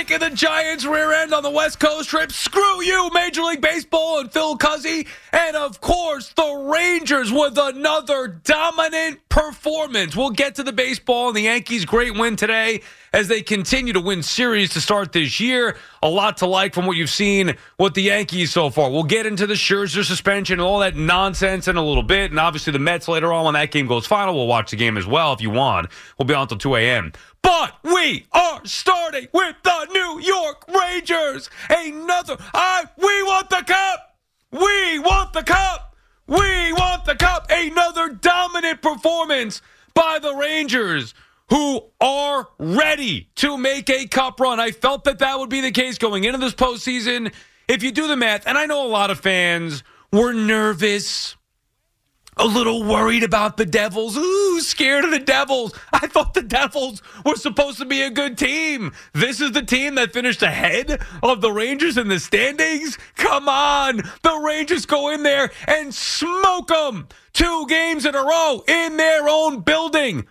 making the Giants rear end on the West Coast trip. Screw you, Major League Baseball and Phil Cuzzy. And, of course, the Rangers with another dominant performance. We'll get to the baseball and the Yankees' great win today as they continue to win series to start this year. A lot to like from what you've seen with the Yankees so far. We'll get into the Scherzer suspension and all that nonsense in a little bit. And obviously the Mets later on when that game goes final. We'll watch the game as well if you want. We'll be on until 2 a.m. But we are starting with the New York Rangers. We want the cup. We want the cup. We want the cup. Another dominant performance by the Rangers, who are ready to make a cup run. I felt that would be the case going into this postseason. If you do the math, and I know a lot of fans were nervous, a little worried about the Devils. Ooh, scared of the Devils. I thought the Devils were supposed to be a good team. This is the team that finished ahead of the Rangers in the standings? Come on. The Rangers go in there and smoke them 2 games in a row in their own building.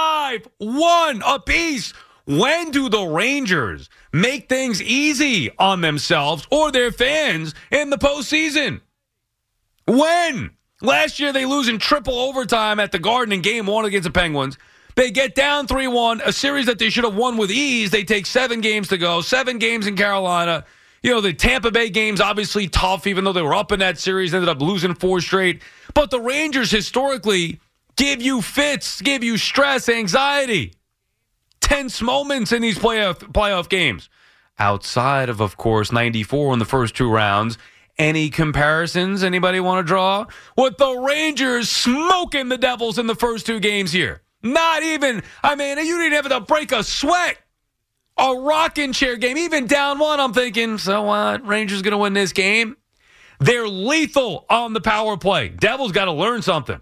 5-1 apiece. When do the Rangers make things easy on themselves or their fans in the postseason? When? Last year, they lose in triple overtime at the Garden in Game 1 against the Penguins. They get down 3-1, a series that they should have won with ease. They take 7 games to go, 7 games in Carolina. You know, the Tampa Bay game's obviously tough, even though they were up in that series, ended up losing 4 straight. But the Rangers historically give you fits, give you stress, anxiety. Tense moments in these playoff games. Outside of course, 94 in the first 2 rounds. Any comparisons anybody want to draw? With the Rangers smoking the Devils in the first 2 games here. Not even, you didn't have to break a sweat. A rocking chair game, even down 1, I'm thinking, so what? Rangers going to win this game? They're lethal on the power play. Devils got to learn something.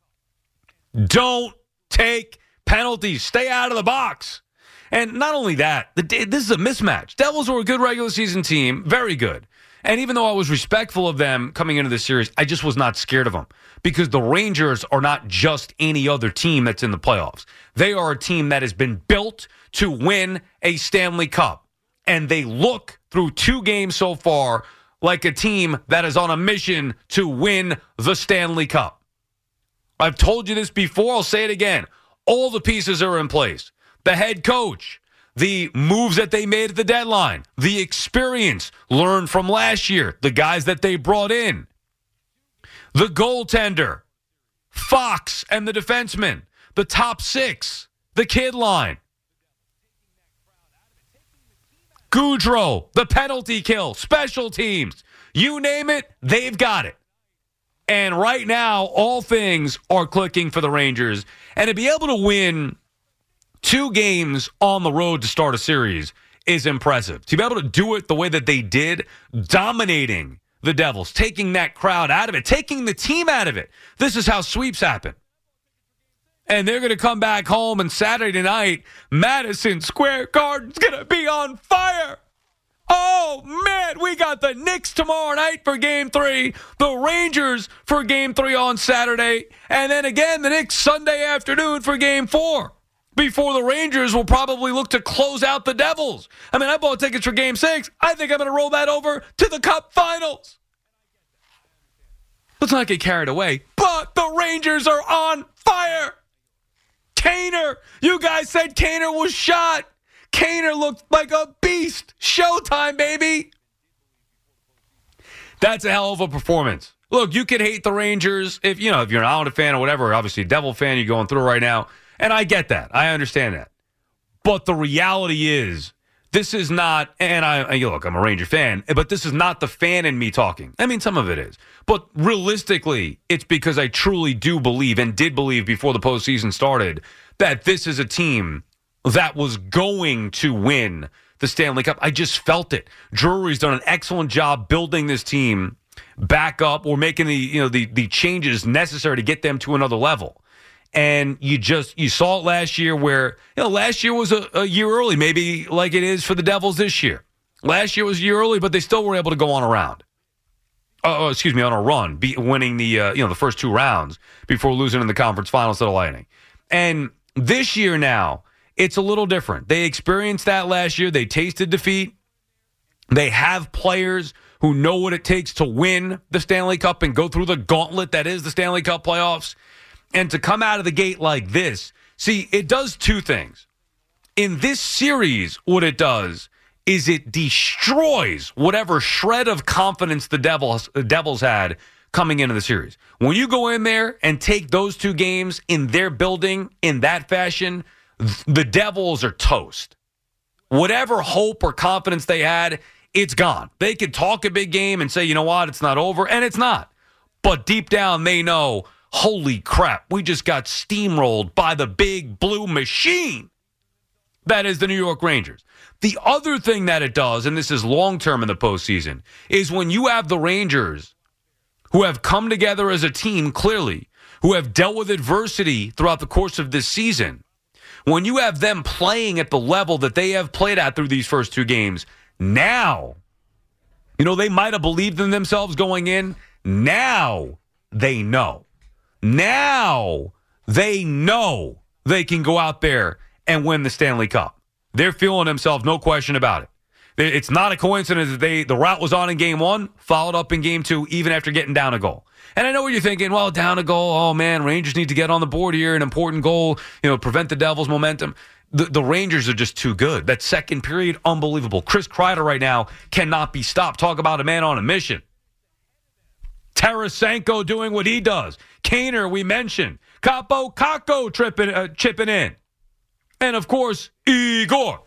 Don't take penalties. Stay out of the box. And not only that, this is a mismatch. Devils were a good regular season team, very good. And even though I was respectful of them coming into the series, I just was not scared of them because the Rangers are not just any other team that's in the playoffs. They are a team that has been built to win a Stanley Cup. And they look through 2 games so far like a team that is on a mission to win the Stanley Cup. I've told you this before. I'll say it again. All the pieces are in place. The head coach, the moves that they made at the deadline, the experience learned from last year, the guys that they brought in, the goaltender, Fox and the defenseman, the top 6, the kid line, Goudreau, the penalty kill, special teams, you name it, they've got it. And right now, all things are clicking for the Rangers. And to be able to win 2 games on the road to start a series is impressive. To be able to do it the way that they did, dominating the Devils, taking that crowd out of it, taking the team out of it. This is how sweeps happen. And they're going to come back home, and Saturday night, Madison Square Garden's going to be on fire. Oh, man, we got the Knicks tomorrow night for Game 3, the Rangers for Game 3 on Saturday, and then again the Knicks Sunday afternoon for Game 4. Before the Rangers will probably look to close out the Devils. I bought tickets for Game 6. I think I'm going to roll that over to the Cup Finals. Let's not get carried away, but the Rangers are on fire. Kaner, you guys said Kaner was shot. Kaner looked like a beast. Showtime, baby. That's a hell of a performance. Look, you could hate the Rangers if you're an Islander fan or whatever, obviously a Devil fan, you're going through it right now. And I get that. I understand that. But the reality is, this is not, and look, I'm a Ranger fan, but this is not the fan in me talking. Some of it is. But realistically, it's because I truly do believe and did believe before the postseason started that this is a team that was going to win the Stanley Cup. I just felt it. Drury's done an excellent job building this team back up or making the changes necessary to get them to another level. And you saw it last year where, last year was a year early, maybe like it is for the Devils this year. Last year was a year early, but they still were able to go on a run, winning the first 2 rounds before losing in the conference finals to the Lightning. And this year now, it's a little different. They experienced that last year. They tasted defeat. They have players who know what it takes to win the Stanley Cup and go through the gauntlet that is the Stanley Cup playoffs. And to come out of the gate like this, see, it does two things. In this series, what it does is it destroys whatever shred of confidence the Devils had coming into the series. When you go in there and take those two games in their building in that fashion, the Devils are toast. Whatever hope or confidence they had, it's gone. They could talk a big game and say, you know what, it's not over, and it's not. But deep down, they know, holy crap, we just got steamrolled by the big blue machine that is the New York Rangers. The other thing that it does, and this is long-term in the postseason, is when you have the Rangers who have come together as a team, clearly, who have dealt with adversity throughout the course of this season, when you have them playing at the level that they have played at through these first two games, now, they might have believed in themselves going in. Now they know. Now they know they can go out there and win the Stanley Cup. They're feeling themselves, no question about it. It's not a coincidence that the route was on in game one, followed up in game two, even after getting down a goal. And I know what you're thinking, well, down a goal, oh man, Rangers need to get on the board here, an important goal, prevent the Devils' momentum. The Rangers are just too good. That second period, unbelievable. Chris Kreider right now cannot be stopped. Talk about a man on a mission. Tarasenko doing what he does. Kaner, we mentioned. Capo Kakko chipping in. And, of course, Igor.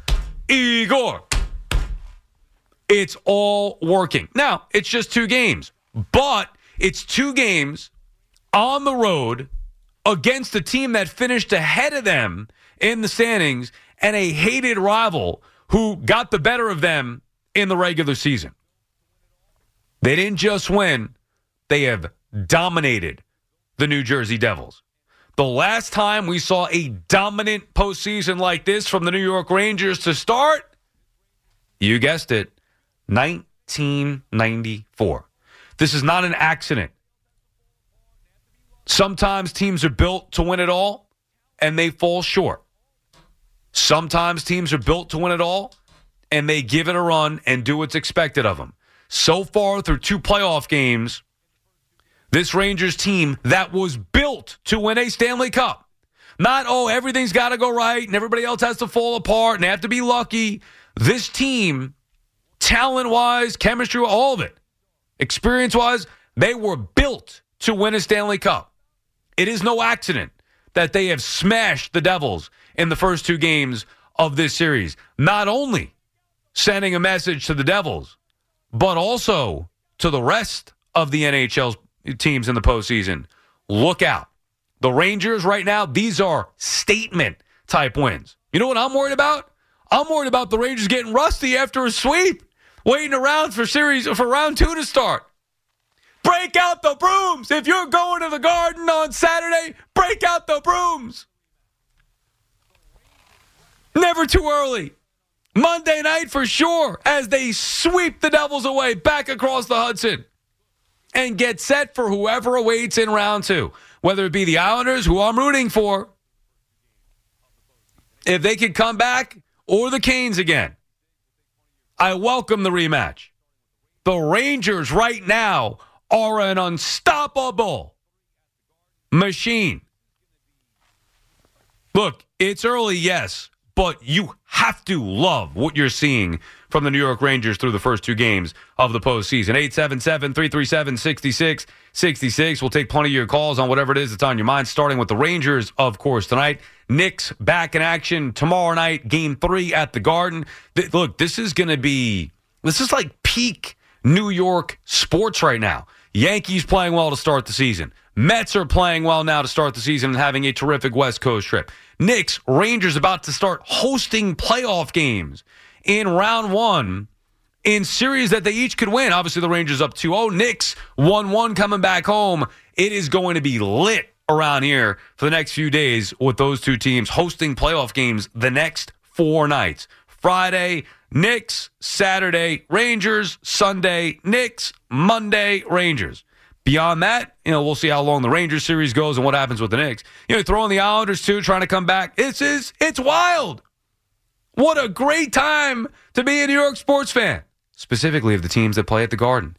It's all working. Now, it's just two games. But it's two games on the road against a team that finished ahead of them in the standings and a hated rival who got the better of them in the regular season. They didn't just win. They have dominated the New Jersey Devils. The last time we saw a dominant postseason like this from the New York Rangers to start, you guessed it, 1994. This is not an accident. Sometimes teams are built to win it all, and they fall short. Sometimes teams are built to win it all, and they give it a run and do what's expected of them. So far, through two playoff games, this Rangers team that was built to win a Stanley Cup. Not, everything's got to go right and everybody else has to fall apart and they have to be lucky. This team, talent-wise, chemistry, all of it, experience-wise, they were built to win a Stanley Cup. It is no accident that they have smashed the Devils in the first two games of this series. Not only sending a message to the Devils, but also to the rest of the NHL teams in the postseason. Look out. The Rangers right now, these are statement-type wins. You know what I'm worried about? I'm worried about the Rangers getting rusty after a sweep, waiting around for round two to start. Break out the brooms. If you're going to the Garden on Saturday, break out the brooms. Never too early. Monday night for sure, as they sweep the Devils away back across the Hudson and get set for whoever awaits in round two, whether it be the Islanders, who I'm rooting for, if they could come back, or the Canes again. I welcome the rematch. The Rangers right now are an unstoppable machine. Look, it's early, yes, but you have to love what you're seeing from the New York Rangers through the first two games of the postseason. 877-337-6666. We'll take plenty of your calls on whatever it is that's on your mind, starting with the Rangers, of course, tonight. Knicks back in action tomorrow night, Game 3 at the Garden. Look, this is like peak New York sports right now. Yankees playing well to start the season. Mets are playing well now to start the season and having a terrific West Coast trip. Knicks, Rangers about to start hosting playoff games in round one in series that they each could win. Obviously, the Rangers up 2-0. Knicks 1-1 coming back home. It is going to be lit around here for the next few days with those two teams hosting playoff games the next 4 nights. Friday, Knicks. Saturday, Rangers. Sunday, Knicks. Monday, Rangers. Beyond that, we'll see how long the Rangers series goes and what happens with the Knicks. Throw in the Islanders, too, trying to come back. It's wild. What a great time to be a New York sports fan, specifically of the teams that play at the Garden.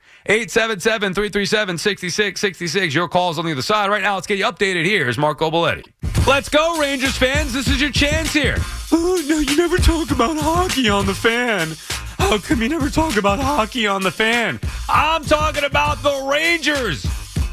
877-337-6666. Your call's on the other side. Right now, let's get you updated. Here's Marco Belletti. Let's go, Rangers fans. This is your chance here. Oh, no, you never talk about hockey on the Fan. How come you never talk about hockey on the Fan? I'm talking about the Rangers.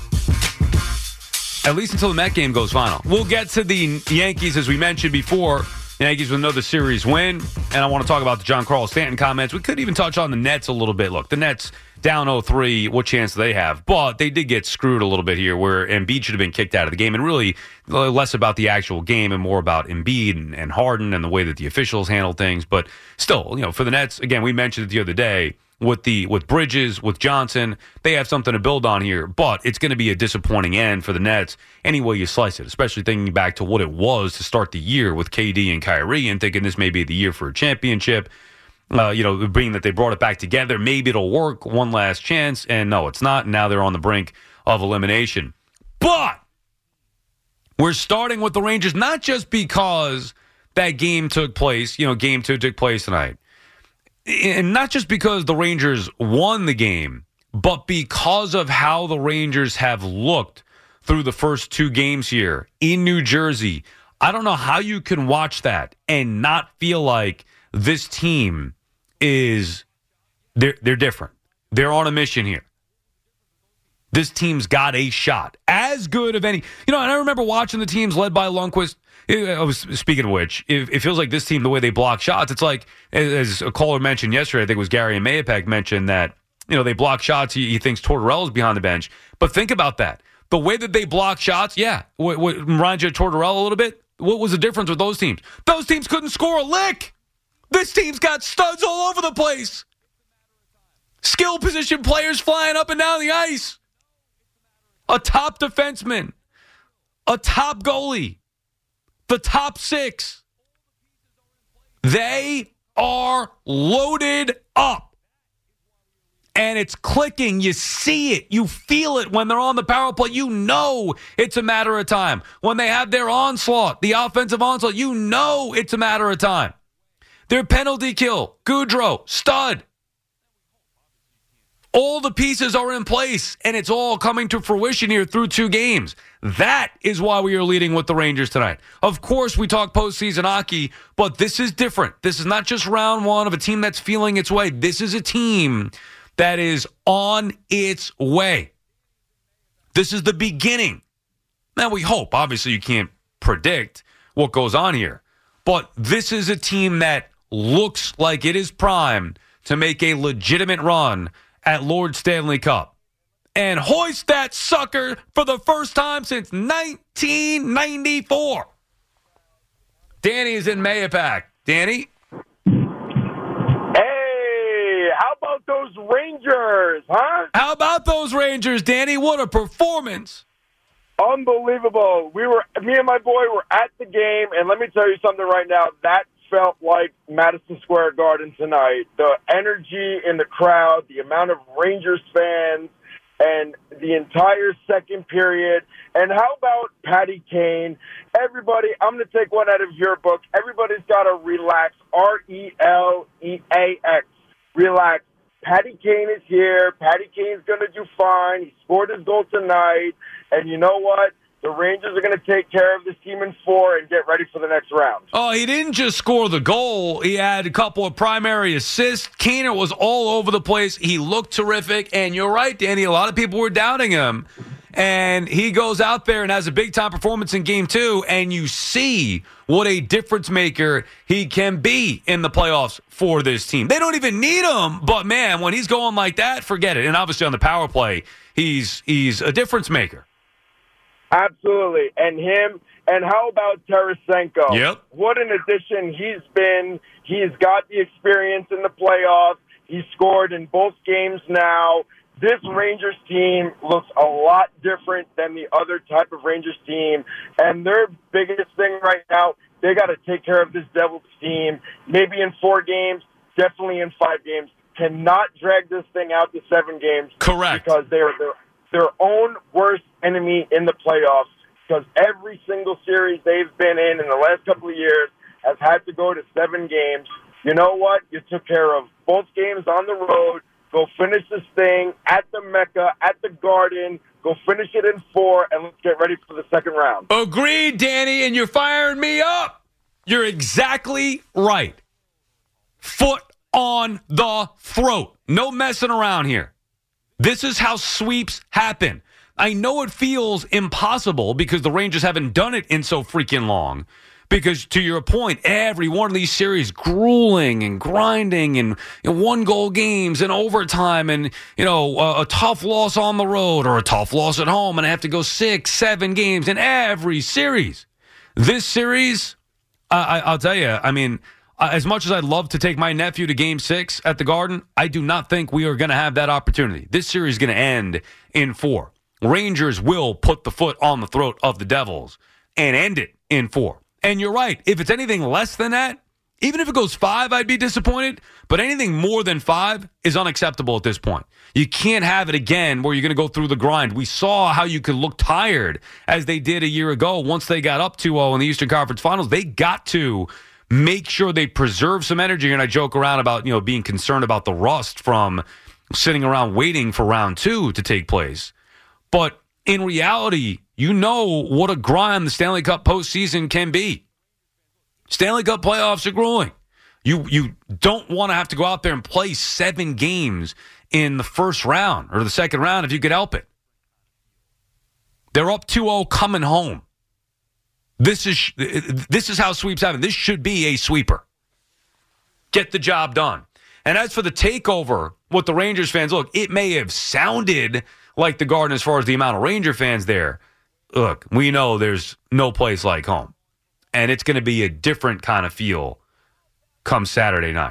At least until the Met game goes final. We'll get to the Yankees, as we mentioned before. The Yankees with another series win. And I want to talk about the John Carlos Stanton comments. We could even touch on the Nets a little bit. Look, the Nets down 0-3. What chance do they have? But they did get screwed a little bit here where Embiid should have been kicked out of the game. And really less about the actual game and more about Embiid and Harden and the way that the officials handled things. But still, for the Nets, again, we mentioned it the other day. With Bridges, with Johnson, they have something to build on here, but it's going to be a disappointing end for the Nets any way you slice it, especially thinking back to what it was to start the year with KD and Kyrie and thinking this may be the year for a championship. Being that they brought it back together, maybe it'll work, one last chance, and no, it's not. Now they're on the brink of elimination. But we're starting with the Rangers, not just because that game took place, game 2 took place tonight. And not just because the Rangers won the game, but because of how the Rangers have looked through the first 2 games here in New Jersey. I don't know how you can watch that and not feel like this team is they're different. They're on a mission here. This team's got a shot. As good of any. And I remember watching the teams led by Lundqvist. Speaking of which, it feels like this team, the way they block shots, it's like, as a caller mentioned yesterday, I think it was Gary and Mayapek mentioned that, they block shots. He thinks Tortorella's behind the bench. But think about that. The way that they block shots, what reminds you of Tortorella a little bit? What was the difference with those teams? Those teams couldn't score a lick. This team's got studs all over the place. Skill position players flying up and down the ice. A top defenseman. A top goalie. The top 6. They are loaded up. And it's clicking. You see it. You feel it when they're on the power play. You know it's a matter of time. When they have their onslaught, the offensive onslaught, you know it's a matter of time. Their penalty kill, Goudreau, stud. All the pieces are in place, and it's all coming to fruition here through 2 games. That is why we are leading with the Rangers tonight. Of course, we talk postseason hockey, but this is different. This is not just round 1 of a team that's feeling its way. This is a team that is on its way. This is the beginning. Now, we hope. Obviously, you can't predict what goes on here. But this is a team that looks like it is primed to make a legitimate run at Lord Stanley Cup and hoist that sucker for the first time since 1994. Danny is in Mayapack. Danny? Hey, how about those Rangers, huh? How about those Rangers, Danny? What a performance. Unbelievable. Me and my boy were at the game, and let me tell you something right now. That felt like Madison Square Garden tonight. The energy in the crowd, the amount of Rangers fans, and the entire second period. And how about Patty Kane? Everybody, I'm going to take one out of your book. Everybody's got to relax. RELEAX. Relax. Patty Kane is here. Patty Kane's going to do fine. He scored his goal tonight. And you know what? The Rangers are going to take care of this team in 4 and get ready for the next round. Oh, he didn't just score the goal. He had a couple of primary assists. Keener was all over the place. He looked terrific. And you're right, Danny. A lot of people were doubting him. And he goes out there and has a big-time performance in Game 2. And you see what a difference maker he can be in the playoffs for this team. They don't even need him. But, man, when he's going like that, forget it. And obviously on the power play, he's a difference maker. Absolutely. And him, and how about Tarasenko? Yep. What an addition he's been. He's got the experience in the playoffs. He's scored in both games now. This Rangers team looks a lot different than the other type of Rangers team. And their biggest thing right now, they got to take care of this Devils team. Maybe in 4 games, definitely in 5 games. Cannot drag this thing out to 7 games. Correct. Because they're their own worst enemy in the playoffs because every single series they've been in the last couple of years has had to go to 7 games. You know what? You took care of both games on the road. Go finish this thing at the Mecca, at the Garden. Go finish it in 4, and let's get ready for the second round. Agreed, Danny, and you're firing me up. You're exactly right. Foot on the throat. No messing around here. This is how sweeps happen. I know it feels impossible because the Rangers haven't done it in so freaking long. Because to your point, every one of these series grueling and grinding and one-goal games and overtime and, a tough loss on the road or a tough loss at home and I have to go 6, 7 games in every series. This series, I'll tell you, as much as I'd love to take my nephew to Game 6 at the Garden, I do not think we are going to have that opportunity. This series is going to end in 4. Rangers will put the foot on the throat of the Devils and end it in 4. And you're right. If it's anything less than that, even if it goes 5, I'd be disappointed. But anything more than 5 is unacceptable at this point. You can't have it again where you're going to go through the grind. We saw how you could look tired as they did a year ago. Once they got up 2-0 in the Eastern Conference Finals, they got to make sure they preserve some energy. And I joke around about, being concerned about the rust from sitting around waiting for round 2 to take place. But in reality, you know what a grind the Stanley Cup postseason can be. Stanley Cup playoffs are grueling. You don't want to have to go out there and play 7 games in the first round or the second round if you could help it. They're up 2-0 coming home. This is how sweeps happen. This should be a sweeper. Get the job done. And as for the takeover, what the Rangers fans, look, it may have sounded like the Garden as far as the amount of Ranger fans there. Look, we know there's no place like home. And it's going to be a different kind of feel come Saturday night.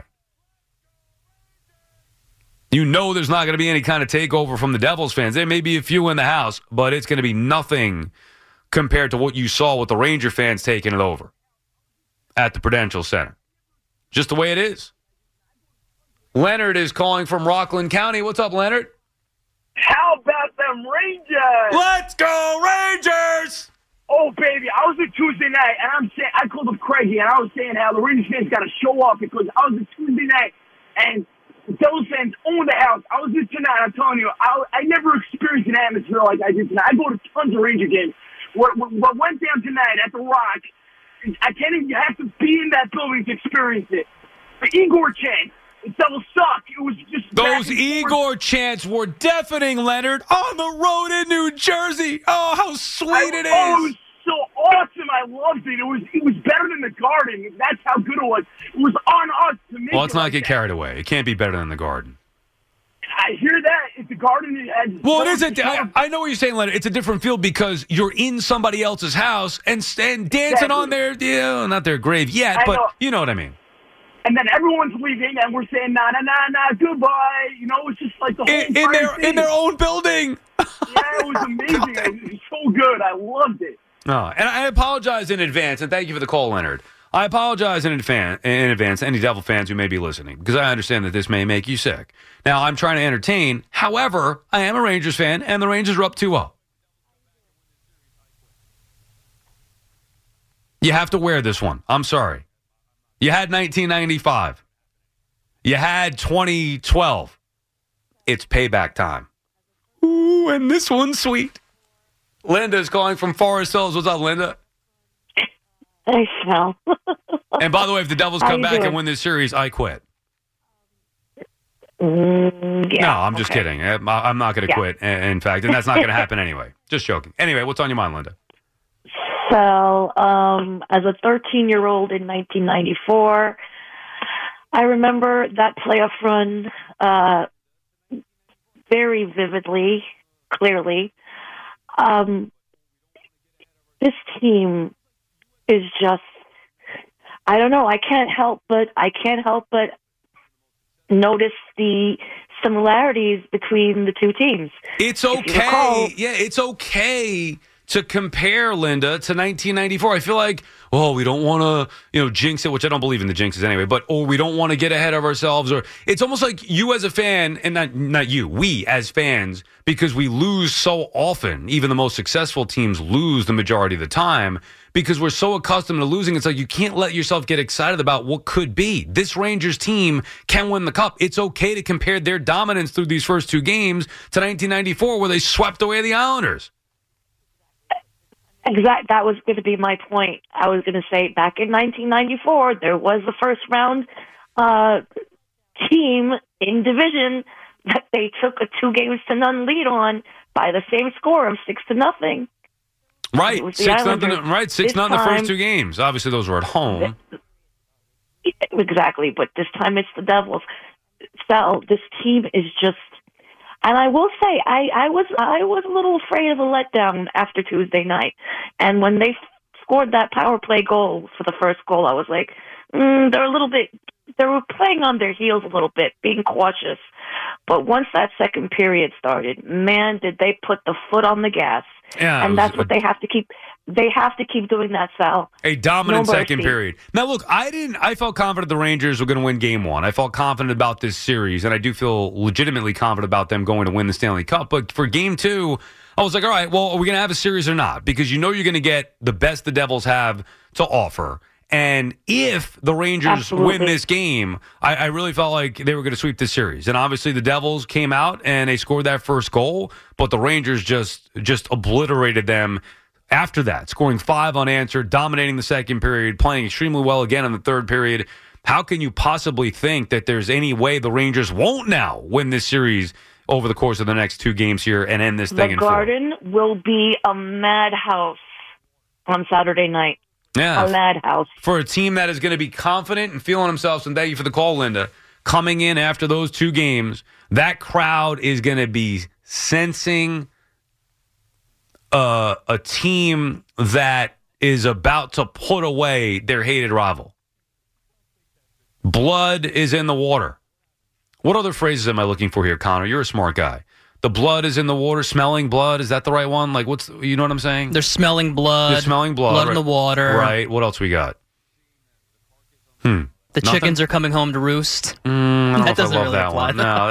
You know there's not going to be any kind of takeover from the Devils fans. There may be a few in the house, but it's going to be nothing compared to what you saw with the Ranger fans taking it over at the Prudential Center. Just the way it is. Leonard is calling from Rockland County. What's up, Leonard? How about them Rangers? Let's go, Rangers! Oh, baby, I was a Tuesday night, and I called up Craigie, and I was saying how the Rangers fans got to show up because I was a Tuesday night, and those fans own the house. I was there tonight, I'm telling you, I never experienced an atmosphere like I did tonight. I go to tons of Ranger games. What went down tonight at the Rock, I can't even, you have to be in that building to experience it. The Igor chant. That will suck. It was just those Igor chants were deafening, Leonard, on the road in New Jersey. Oh, how sweet it is. Oh, it was so awesome. I loved it. It was better than the Garden. That's how good it was. It was on us to make it. Well, let's not get carried away. It can't be better than the Garden. I hear that. If the Garden well, it isn't. I know what you're saying, Leonard. It's a different feel because you're in somebody else's house and dancing on their, not their grave yet, but you know what I mean. And then everyone's leaving, and we're saying, nah, goodbye. It's just like the whole in their own building. Yeah, it was amazing. It was so good. I loved it. Oh, and I apologize in advance, and thank you for the call, Leonard. I apologize in advance to any Devil fans who may be listening, because I understand that this may make you sick. Now, I'm trying to entertain. However, I am a Rangers fan, and the Rangers are up 2-0. You have to wear this one. I'm sorry. You had 1995. You had 2012. It's payback time. Ooh, and this one's sweet. Linda's calling from Forest Hills. What's up, Linda? Hey, Phil. And by the way, if the Devils come back and win this series, I quit. Yeah, no, I'm just kidding. I'm not going to quit, in fact, and that's not going to happen anyway. Just joking. Anyway, what's on your mind, Linda? So, as a 13-year-old in 1994, I remember that playoff run very vividly, clearly. This team is just, I don't know, I can't help but notice the similarities between the two teams. It's okay. Yeah, it's okay to compare, Linda, to 1994. I feel like, oh, we don't want to, jinx it, which I don't believe in the jinxes anyway, but, we don't want to get ahead of ourselves. Or it's almost like you as a fan, and not you, we as fans, because we lose so often. Even the most successful teams lose the majority of the time because we're so accustomed to losing. It's like you can't let yourself get excited about what could be. This Rangers team can win the Cup. It's okay to compare their dominance through these first two games to 1994 where they swept away the Islanders. Exactly. That was going to be my point. I was going to say back in 1994, there was the first round team in division that they took a 2-0 lead on by the same score of 6-0. Right, 6-0. Right, 6-0 the first two games. Obviously, those were at home. Exactly, but this time it's the Devils. Sal, this team is just. And I will say, I was a little afraid of a letdown after Tuesday night. And when they scored that power play goal for the first goal, I was like, they were playing on their heels a little bit, being cautious. But once that second period started, man, did they put the foot on the gas. Yeah, and that's what they have to keep. They have to keep doing that, Sal. A dominant second period. Now, look, I felt confident the Rangers were going to win Game 1. I felt confident about this series, and I do feel legitimately confident about them going to win the Stanley Cup. But for Game 2, I was like, all right, well, are we going to have a series or not? Because you're going to get the best the Devils have to offer. And if the Rangers win this game, I really felt like they were going to sweep this series. And obviously the Devils came out and they scored that first goal, but the Rangers just obliterated them after that, scoring 5 unanswered, dominating the second period, playing extremely well again in the third period. How can you possibly think that there's any way the Rangers won't now win this series over the course of the next 2 games here and end this thing in 4? The Garden will be a madhouse on Saturday night. Yeah, a madhouse. For a team that is going to be confident and feeling themselves, and thank you for the call, Linda, coming in after those 2 games, that crowd is going to be sensing a team that is about to put away their hated rival. Blood is in the water. What other phrases am I looking for here, Connor? You're a smart guy. The blood is in the water, smelling blood. Is that the right one? Like, you know what I'm saying? They're smelling blood. They're smelling blood. Blood in the water. Right. What else we got? The chickens are coming home to roost. I don't know if I love really that one. No.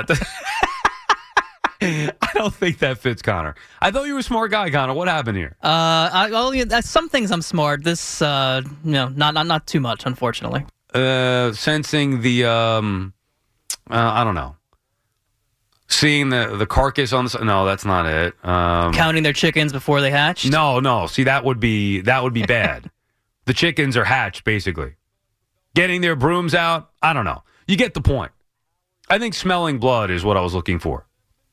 I don't think that fits, Connor. I thought you were a smart guy, Connor. What happened here? Some things I'm smart. This, not too much, unfortunately. Sensing the, I don't know. Seeing the carcass on the... No, that's not it. Counting their chickens before they hatch? No. See, that would be bad. The chickens are hatched, basically. Getting their brooms out? I don't know. You get the point. I think smelling blood is what I was looking for.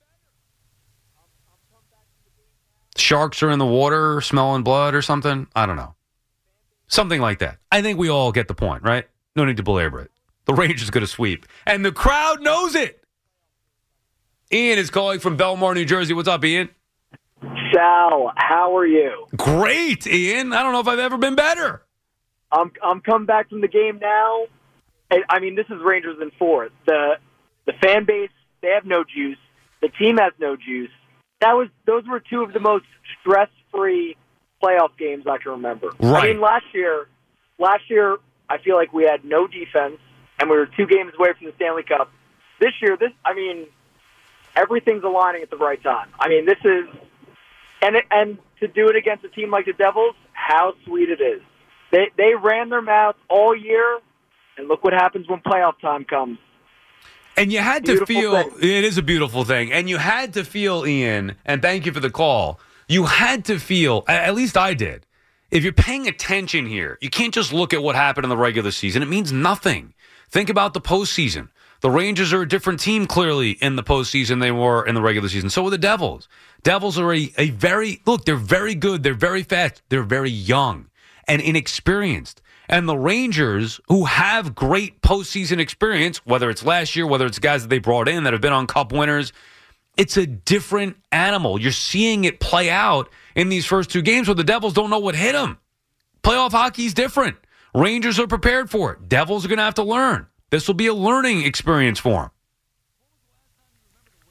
Sharks are in the water smelling blood or something? I don't know. Something like that. I think we all get the point, right? No need to belabor it. The Rangers are going to sweep. And the crowd knows it. Ian is calling from Belmar, New Jersey. What's up, Ian? Sal, how are you? Great, Ian. I don't know if I've ever been better. I'm coming back from the game now. I mean, this is Rangers in 4th. The fan base, they have no juice. The team has no juice. Those were 2 of the most stress-free playoff games I can remember. Right. I mean, last year, I feel like we had no defense, and we were 2 games away from the Stanley Cup. This year, everything's aligning at the right time. I mean, this is, and to do it against a team like the Devils, how sweet it is. They ran their mouth all year, and look what happens when playoff time comes. And you had to feel, it is a beautiful thing, and you had to feel, Ian, and thank you for the call, you had to feel, at least I did, if you're paying attention here, you can't just look at what happened in the regular season. It means nothing. Think about the postseason. The Rangers are a different team, clearly, in the postseason they were in the regular season. So are the Devils. Devils are they're very good. They're very fast. They're very young and inexperienced. And the Rangers, who have great postseason experience, whether it's last year, whether it's guys that they brought in that have been on Cup winners, it's a different animal. You're seeing it play out in these first 2 games where the Devils don't know what hit them. Playoff hockey is different. Rangers are prepared for it. Devils are going to have to learn. This will be a learning experience for them.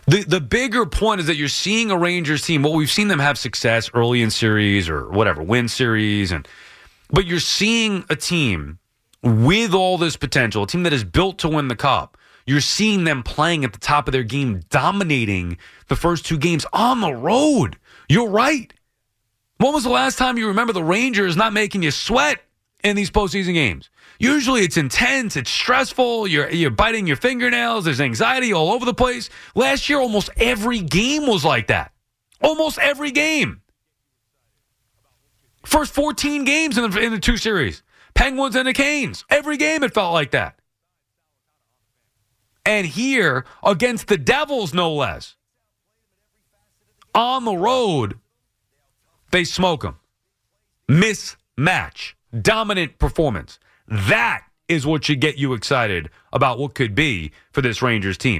The bigger point is that you're seeing a Rangers team. Well, we've seen them have success early in series or whatever, win series, but you're seeing a team with all this potential, a team that is built to win the Cup. You're seeing them playing at the top of their game, dominating the first 2 games on the road. You're right. When was the last time you remember the Rangers not making you sweat in these postseason games? Usually it's intense, it's stressful, you're biting your fingernails, there's anxiety all over the place. Last year, almost every game was like that. Almost every game. First 14 games in the 2 series. Penguins and the Canes. Every game it felt like that. And here, against the Devils, no less. On the road, they smoke them. Mismatch. Dominant performance. That is what should get you excited about what could be for this Rangers team.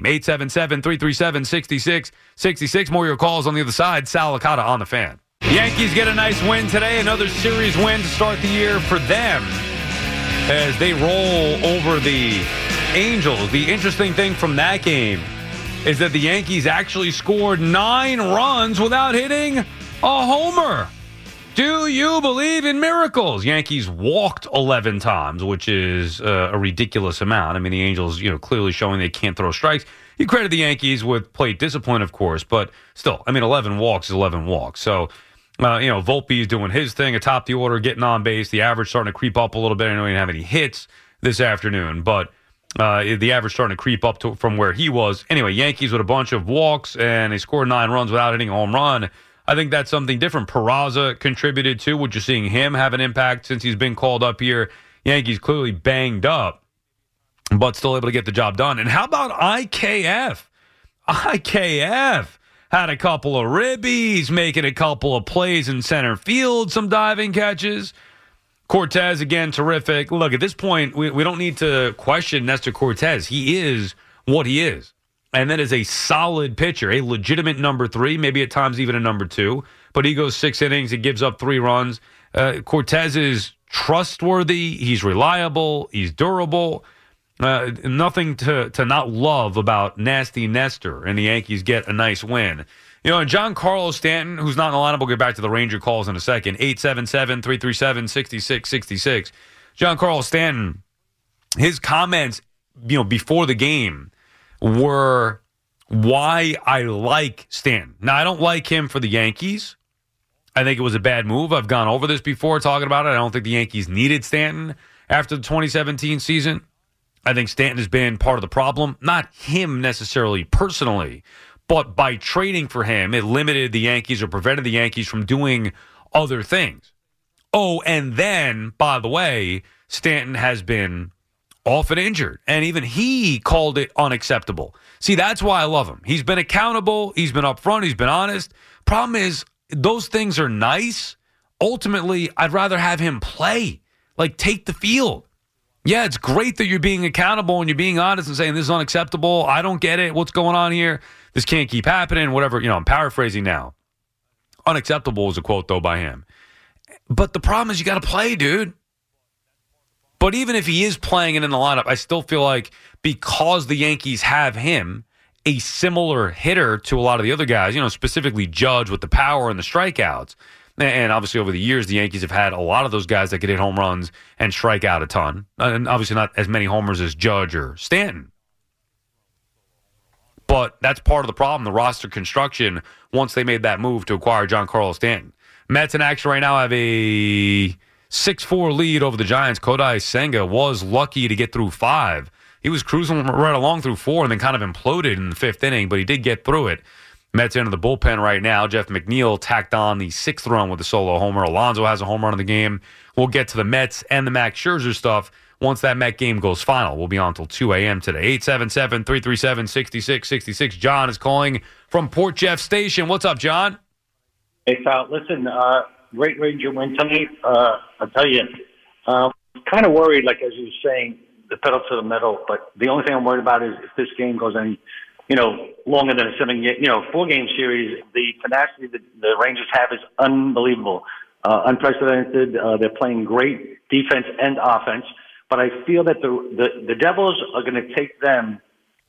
877-337-6666. More of your calls on the other side. Sal Licata on the Fan. Yankees get a nice win today. Another series win to start the year for them as they roll over the Angels. The interesting thing from that game is that the Yankees actually scored 9 runs without hitting a homer. Do you believe in miracles? Yankees walked 11 times, which is a ridiculous amount. I mean, the Angels, clearly showing they can't throw strikes. You credit the Yankees with plate discipline, of course, but still, 11 walks is 11 walks. So, Volpe is doing his thing atop the order, getting on base. The average starting to creep up a little bit. I know he didn't have any hits this afternoon, but the average starting to creep up from where he was. Anyway, Yankees with a bunch of walks, and they scored 9 runs without hitting a home run. I think that's something different. Peraza contributed too, which you're seeing him have an impact since he's been called up here. Yankees clearly banged up, but still able to get the job done. And how about IKF? IKF had a couple of ribbies, making a couple of plays in center field, some diving catches. Cortez, again, terrific. Look, at this point, we don't need to question Nestor Cortez. He is what he is. And that is a solid pitcher, a legitimate number 3, maybe at times even a number 2. But he goes 6 innings, he gives up 3 runs. Cortez is trustworthy, he's reliable, he's durable. Nothing to not love about Nasty Nestor, and the Yankees get a nice win. And Giancarlo Stanton, who's not in the lineup, we'll get back to the Ranger calls in a second. 877-337-6666. Giancarlo Stanton, his comments, before the game were why I like Stanton. Now, I don't like him for the Yankees. I think it was a bad move. I've gone over this before, talking about it. I don't think the Yankees needed Stanton after the 2017 season. I think Stanton has been part of the problem. Not him necessarily personally, but by trading for him, it limited the Yankees or prevented the Yankees from doing other things. Oh, and then, by the way, Stanton has been often injured, and even he called it unacceptable. See, that's why I love him. He's been accountable, he's been upfront, he's been honest. Problem is, those things are nice. Ultimately, I'd rather have him play, take the field. Yeah, it's great that you're being accountable and you're being honest and saying this is unacceptable. I don't get it. What's going on here? This can't keep happening, whatever. I'm paraphrasing now. Unacceptable was a quote, though, by him. But the problem is you got to play, dude. But even if he is playing it in the lineup, I still feel like because the Yankees have him, a similar hitter to a lot of the other guys, specifically Judge with the power and the strikeouts. And obviously over the years, the Yankees have had a lot of those guys that could hit home runs and strike out a ton. And obviously not as many homers as Judge or Stanton. But that's part of the problem, the roster construction, once they made that move to acquire Giancarlo Stanton. Mets in action right now have a 6-4 lead over the Giants. Kodai Senga was lucky to get through 5. He was cruising right along through 4 and then kind of imploded in the 5th inning, but he did get through it. Mets into the bullpen right now. Jeff McNeil tacked on the 6th run with a solo homer. Alonso has a home run in the game. We'll get to the Mets and the Max Scherzer stuff once that Met game goes final. We'll be on until 2 a.m. today. 877-337-6666. John is calling from Port Jeff Station. What's up, John? Hey, Sal. Listen, great Ranger win tonight. I'll tell you, kind of worried, like as you were saying, the pedal to the metal. But the only thing I'm worried about is if this game goes any, longer than a 4-game series, the tenacity that the Rangers have is unbelievable, unprecedented. They're playing great defense and offense. But I feel that the Devils are going to take them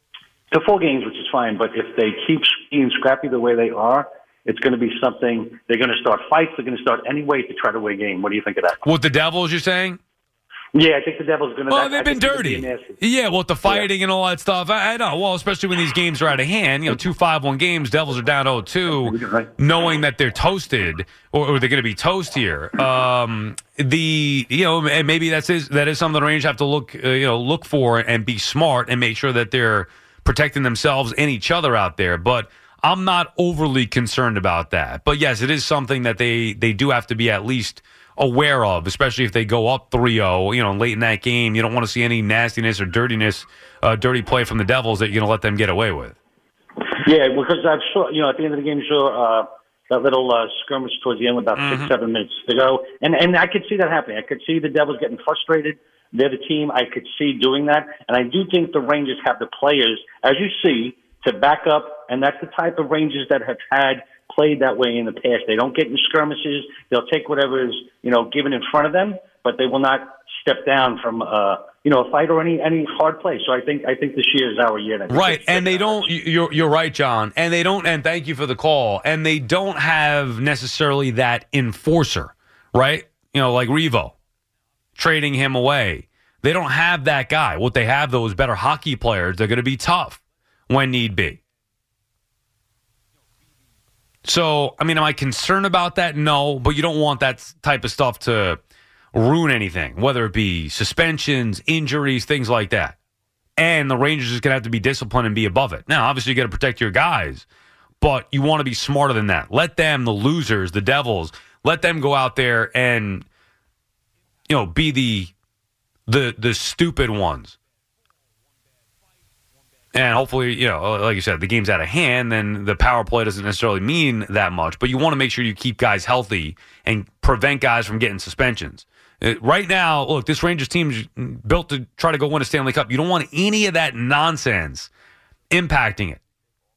to 4 games, which is fine. But if they keep being scrappy the way they are, it's going to be something. They're going to start fights. They're going to start any way to try to win a game. What do you think of that? With the Devils, you're saying? Yeah, I think the Devils are going to. Well, they've been dirty. Yeah, well, the fighting and all that stuff. I know. Well, especially when these games are out of hand. 2 5-1 games. Devils are down 0-2, right, knowing that they're toasted or they're going to be toast here. And maybe that is something the Rangers have to look for and be smart and make sure that they're protecting themselves and each other out there. But I'm not overly concerned about that. But yes, it is something that they do have to be at least aware of, especially if they go up 3-0, late in that game. You don't want to see any nastiness or dirty play from the Devils that you're going to let them get away with. Yeah, because I've saw, at the end of the game, that little skirmish towards the end with about 6-7 minutes to go. And I could see that happening. I could see the Devils getting frustrated. They're the team. I could see doing that. And I do think the Rangers have the players, as you see, to back up. And that's the type of Rangers that have played that way in the past. They don't get in skirmishes. They'll take whatever is, given in front of them, but they will not step down from, a fight or any hard play. So I think this year is our year. Right, and they don't. You're right, John. And they don't. And thank you for the call. And they don't have necessarily that enforcer, right? Like Revo, trading him away. They don't have that guy. What they have, though, is better hockey players. They're going to be tough when need be. So, am I concerned about that? No, but you don't want that type of stuff to ruin anything, whether it be suspensions, injuries, things like that. And the Rangers is going to have to be disciplined and be above it. Now, obviously, you got to protect your guys, but you want to be smarter than that. Let them, the losers, the Devils, let them go out there and, be the stupid ones. And hopefully, like you said, the game's out of hand, then the power play doesn't necessarily mean that much. But you want to make sure you keep guys healthy and prevent guys from getting suspensions. Right now, look, this Rangers team is built to try to go win a Stanley Cup. You don't want any of that nonsense impacting it.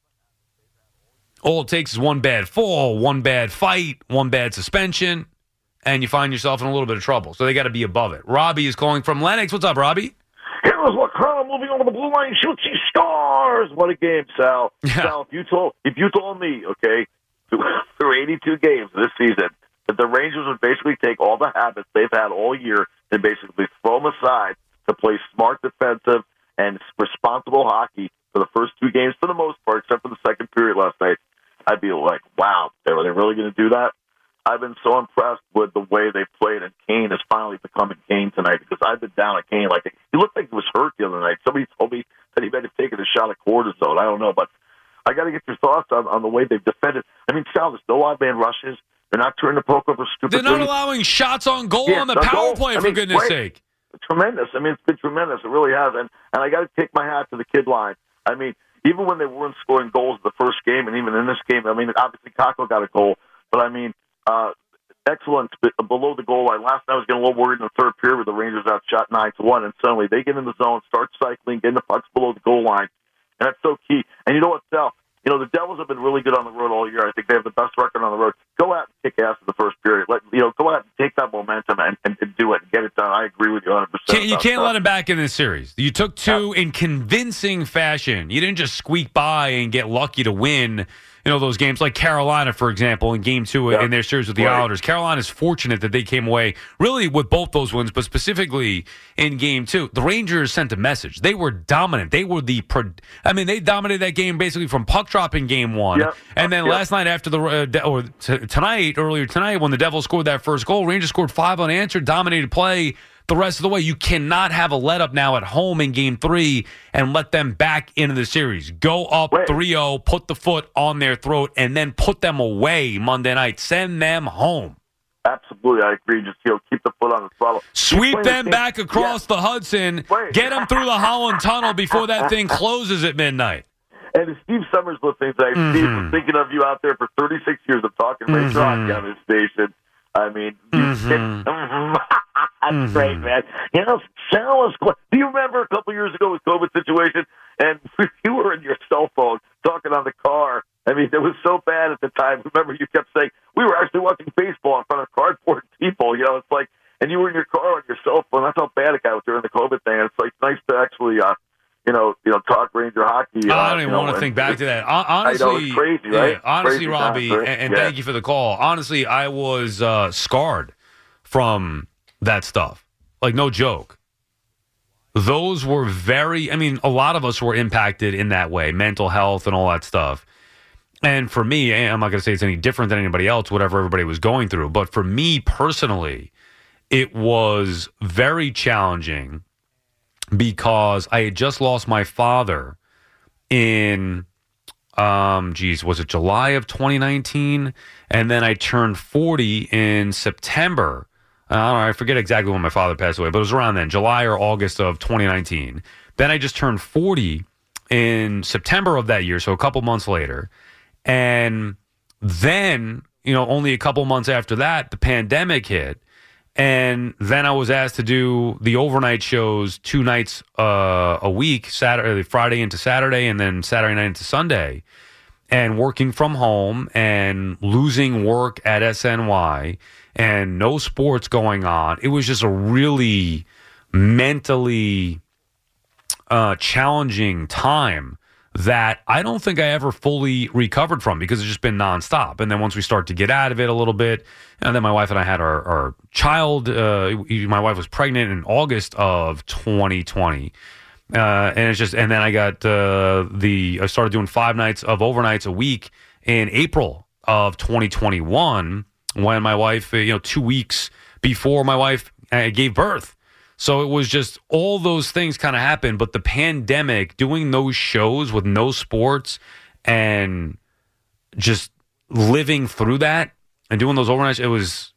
All it takes is one bad fall, one bad fight, one bad suspension, and you find yourself in a little bit of trouble. So they got to be above it. Robbie is calling from Lennox. What's up, Robbie? Here's LaCroix moving over the blue line, shoots, he scores! What a game, Sal. Yeah. Sal, if you told me, okay, through 82 games this season, that the Rangers would basically take all the habits they've had all year and basically throw them aside to play smart defensive and responsible hockey for the first 2 games for the most part, except for the second period last night, I'd be like, wow, are they really going to do that? I've been so impressed with the way they played, and Kane is finally becoming Kane tonight because I've been down at Kane. Like, he looked like he was hurt the other night. Somebody told me that he might have taken a shot of cortisone. I don't know, but I got to get your thoughts on the way they've defended. Sal, there's no odd man rushes. They're not turning the poke over stupid. They're not allowing shots on goal on the power play, for goodness sake. Tremendous. It's been tremendous. It really has. And I got to take my hat to the kid line. Even when they weren't scoring goals in the first game, and even in this game, obviously Kakko got a goal, but excellent below the goal line. Last night I was getting a little worried in the third period where the Rangers outshot 9-1, and suddenly they get in the zone, start cycling, getting the pucks below the goal line, and that's so key. And you know what, Sal? The Devils have been really good on the road all year. I think they have the best record on the road. Go out and kick ass in the first period. Go out and take that momentum and do it and get it done. I agree with you 100%. You can't let them back in this series. You took 2 in convincing fashion. You didn't just squeak by and get lucky to win those games like Carolina, for example, in Game 2 in their series with the Islanders. Carolina's fortunate that they came away really with both those wins, but specifically in Game 2. The Rangers sent a message. They were dominant. They were they dominated that game basically from puck drop in Game 1. And then last night after earlier tonight, when the Devils scored that first goal, Rangers scored 5 unanswered, dominated play the rest of the way. You cannot have a let-up now at home in Game 3 and let them back into the series. Go up 3-0, put the foot on their throat, and then put them away Monday night. Send them home. Absolutely, I agree. Just keep the foot on the throttle. Sweep them back across the Hudson. Get them through the Holland Tunnel before that thing closes at midnight. And if Steve Summers listening today, Steve, I'm thinking of you out there for 36 years of talking Ranger hockey on this station. That's great, man. Sal was. Do you remember a couple years ago with COVID situation, and you were in your cell phone talking on the car? It was so bad at the time. Remember, you kept saying we were actually watching baseball in front of cardboard people. It's like, and you were in your car on your cell phone. That's how bad it got during the COVID thing. It's like nice to actually talk Ranger hockey. I don't even want to think back to that. Honestly, I know, it's crazy, right? Honestly, Crazy Robbie, times, right? and thank you for the call. Honestly, I was scarred from that stuff. Like, no joke. Those were a lot of us were impacted in that way, mental health and all that stuff. And for me, I'm not going to say it's any different than anybody else, whatever everybody was going through. But for me personally, it was very challenging because I had just lost my father in, was it July of 2019? And then I turned 40 in September. I don't know, I forget exactly when my father passed away, but it was around then, July or August of 2019. Then I just turned 40 in September of that year, so a couple months later. And then, only a couple months after that, the pandemic hit. And then I was asked to do the overnight shows 2 nights a week, Friday into Saturday, and then Saturday night into Sunday. And working from home and losing work at SNY and no sports going on. It was just a really mentally challenging time that I don't think I ever fully recovered from because it's just been nonstop. And then once we start to get out of it a little bit, and then my wife and I had our child. My wife was pregnant in August of 2020. And then I got I started doing 5 nights of overnights a week in April of 2021 when my wife, 2 weeks before my wife gave birth. So it was just all those things kind of happened. But the pandemic, doing those shows with no sports and just living through that and doing those overnights, it was,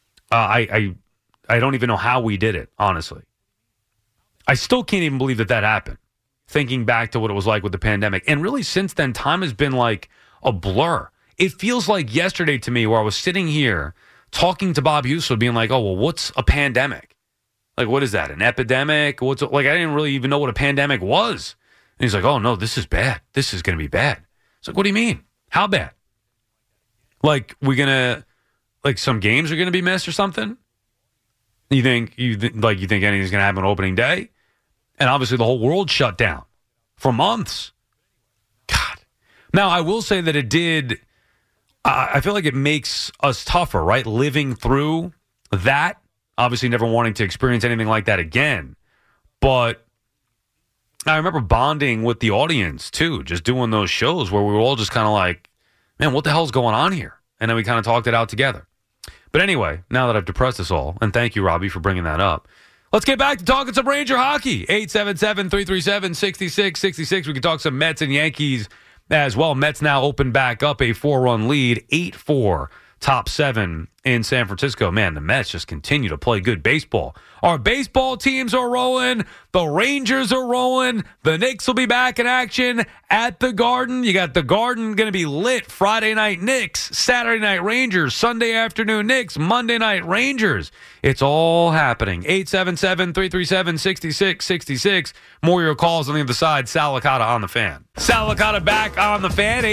I don't even know how we did it, honestly. I still can't even believe that happened, thinking back to what it was like with the pandemic. And really, since then, time has been like a blur. It feels like yesterday to me where I was sitting here talking to Bob Housel, being like, oh, well, what's a pandemic? Like, what is that, an epidemic? I didn't really even know what a pandemic was. And he's like, oh, no, this is bad. This is going to be bad. It's like, what do you mean? How bad? Like, some games are going to be missed or something? You think anything's going to happen on opening day? And obviously the whole world shut down for months. God. Now, I will say that it did, I feel like it makes us tougher, right? Living through that, obviously never wanting to experience anything like that again. But I remember bonding with the audience, too, just doing those shows where we were all just kind of like, man, what the hell's going on here? And then we kind of talked it out together. But anyway, now that I've depressed us all, and thank you, Robbie, for bringing that up, let's get back to talking some Ranger hockey. 877-337-6666. We can talk some Mets and Yankees as well. Mets now open back up a 4-run lead, 8-4, top 7 in San Francisco. Man, the Mets just continue to play good baseball. Our baseball teams are rolling. The Rangers are rolling. The Knicks will be back in action at the Garden. You got the Garden going to be lit. Friday night Knicks, Saturday night Rangers, Sunday afternoon Knicks, Monday night Rangers. It's all happening. 877-337-6666. More of your calls on the other side. Sal Licata on the Fan. Sal Licata back on the Fan.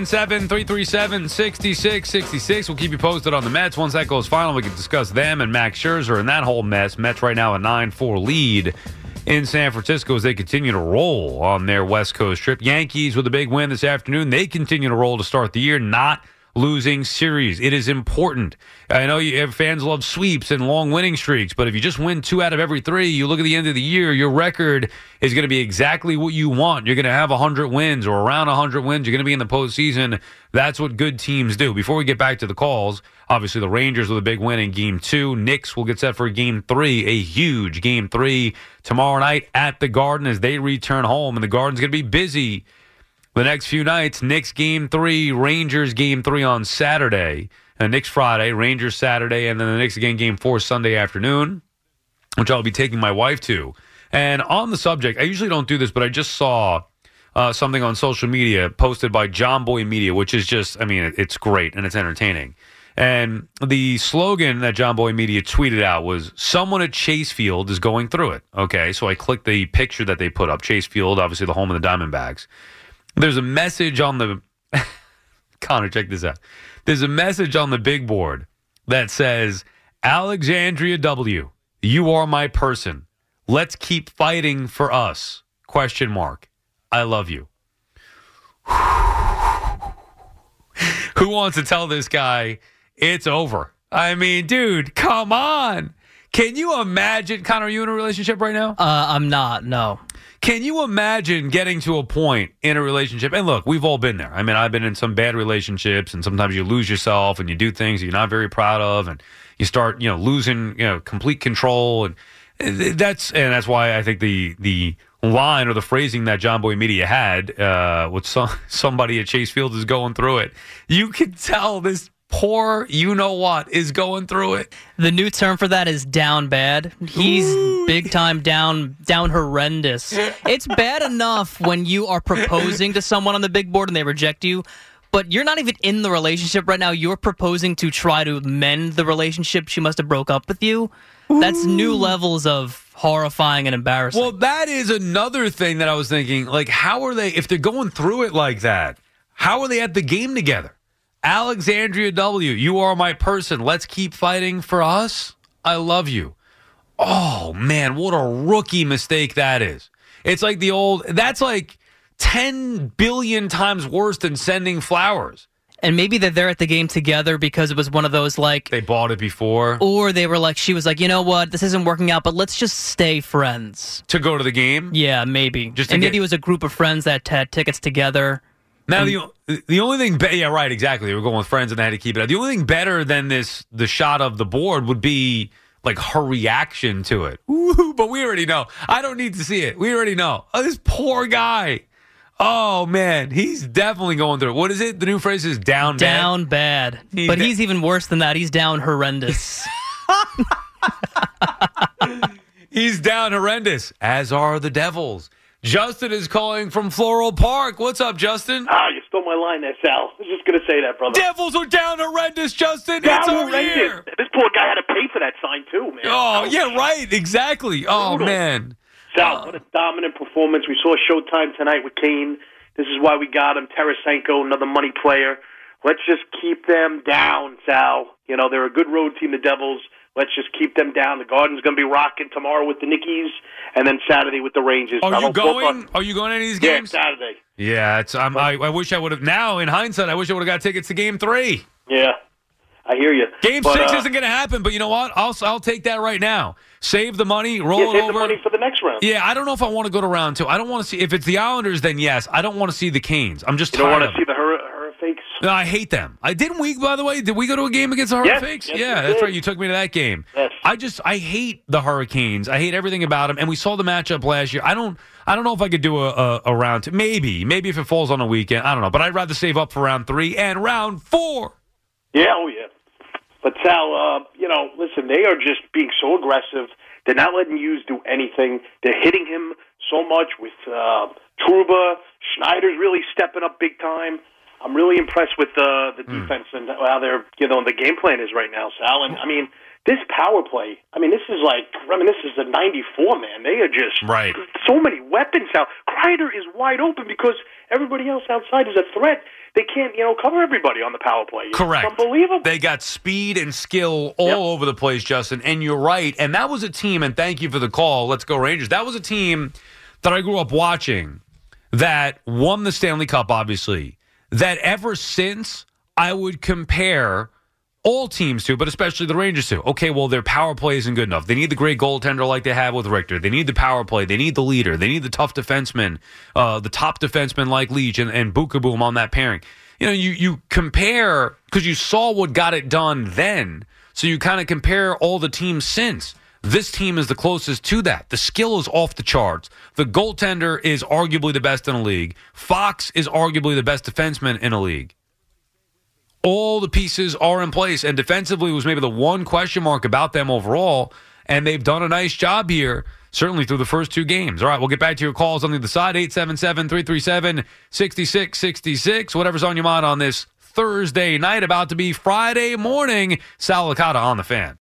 877-337-6666. We'll keep you posted on the Mets. Once that goes final, we can discuss them and Max Scherzer and that whole mess. Mets right now a 9-4 lead in San Francisco as they continue to roll on their West Coast trip. Yankees with a big win this afternoon. They continue to roll to start the year, not losing series. It is important. I know fans love sweeps and long winning streaks, but if you just win 2 out of every 3, you look at the end of the year, your record is going to be exactly what you want. You're going to have 100 wins or around 100 wins. You're going to be in the postseason. That's what good teams do. Before we get back to the calls, obviously the Rangers with a big win in Game 2. Knicks will get set for Game 3, a huge Game 3 tomorrow night at the Garden as they return home, and the Garden's going to be busy the next few nights. Knicks Game 3, Rangers Game 3 on Saturday, and Knicks Friday, Rangers Saturday, and then the Knicks again Game 4 Sunday afternoon, which I'll be taking my wife to. And on the subject, I usually don't do this, but I just saw something on social media posted by John Boy Media, which is just, it's great and it's entertaining. And the slogan that John Boy Media tweeted out was, someone at Chase Field is going through it. Okay, so I clicked the picture that they put up. Chase Field, obviously the home of the Diamondbacks. There's a message on the Connor, check this out. There's a message on the big board that says, Alexandria W., you are my person. Let's keep fighting for us. ? Question mark. I love you. Who wants to tell this guy it's over? I mean, dude, come on. Can you imagine? Connor, are you in a relationship right now? I'm not, no. Can you imagine getting to a point in a relationship? And look, we've all been there. I mean, I've been in some bad relationships, and sometimes you lose yourself and you do things you're not very proud of, and you start, losing, complete control. And that's why I think the line or the phrasing that John Boy Media had with somebody at Chase Field is going through it. You can tell this poor you-know-what is going through it. The new term for that is down bad. He's big time down horrendous. It's bad enough when you are proposing to someone on the big board and they reject you, but you're not even in the relationship right now. You're proposing to try to mend the relationship. She must have broke up with you. That's new levels of horrifying and embarrassing. Well, that is another thing that I was thinking. Like, how are they, if they're going through it like that, how are they at the game together? Alexandria W., you are my person. Let's keep fighting for us. I love you. Oh, man, what a rookie mistake that is. It's like that's like 10 billion times worse than sending flowers. And maybe they're there at the game together because it was one of those, like... They bought it before. Or they were like, she was like, you know what, this isn't working out, but let's just stay friends. To go to the game? Yeah, maybe. Maybe it was a group of friends that had tickets together. Now, the only thing... Yeah, right, exactly. They were going with friends and they had to keep it out. The only thing better than the shot of the board would be, like, her reaction to it. Ooh, but we already know. I don't need to see it. We already know. Oh, this poor guy. Oh, man, he's definitely going through it. What is it? The new phrase is down bad? Down bad. But he's even worse than that. He's down horrendous. He's down horrendous, as are the Devils. Justin is calling from Floral Park. What's up, Justin? You stole my line there, Sal. I was just going to say that, brother. Devils are down horrendous, Justin. Down it's over horrendous. here. This poor guy had to pay for that sign, too, man. Oh, yeah, right. Exactly. Oh, Brutal. man. Sal, what a dominant performance. We saw Showtime tonight with Kane. This is why we got him. Tarasenko, another money player. Let's just keep them down, Sal. They're a good road team, the Devils. Let's just keep them down. The Garden's going to be rocking tomorrow with the Nickies, and then Saturday with the Rangers. Are you going? Are you going to any of these games? Yeah, Saturday. Yeah, I wish I would have. Now, in hindsight, I wish I would have got tickets to Game 3. Yeah, I hear you. Game 6 isn't going to happen, but you know what? I'll take that right now. Save the money, roll it over. Save the money for the next round. Yeah, I don't know if I want to go to round 2. I don't want to see. If it's the Islanders, then yes. I don't want to see the Canes. I'm just tired of them. You don't want to see the Hurricanes? No, I hate them. Didn't we, by the way, did we go to a game against the Hurricanes? Yes, yeah, that's right. You took me to that game. Yes. I hate the Hurricanes. I hate everything about them. And we saw the matchup last year. I don't know if I could do a round 2. Maybe if it falls on a weekend. I don't know. But I'd rather save up for round 3 and round 4. Yeah, oh yeah. But Sal, listen, they are just being so aggressive. They're not letting Hughes do anything. They're hitting him so much with Trouba. Schneider's really stepping up big time. I'm really impressed with the defense and how the game plan is right now, Sal. And, this power play, this is reminiscent of 94, man. They are just so many weapons, Sal. Kreider is wide open because everybody else outside is a threat. They can't, cover everybody on the power play. Correct. It's unbelievable. They got speed and skill all over the place, Justin. And you're right. And that was a team, and thank you for the call, Let's Go Rangers. That was a team that I grew up watching that won the Stanley Cup, obviously, that ever since I would compare all teams to, but especially the Rangers to. Okay, well, their power play isn't good enough. They need the great goaltender like they have with Richter. They need the power play. They need the leader. They need the tough defenseman, the top defenseman like Leach and Bukaboom on that pairing. You compare, because you saw what got it done then, so you kind of compare all the teams since. This team is the closest to that. The skill is off the charts. The goaltender is arguably the best in the league. Fox is arguably the best defenseman in the league. All the pieces are in place, and defensively was maybe the one question mark about them overall, and they've done a nice job here, certainly through the first 2 games. All right, we'll get back to your calls on the other side, 877-337-6666, whatever's on your mind on this Thursday night, about to be Friday morning. Sal Licata on the Fan.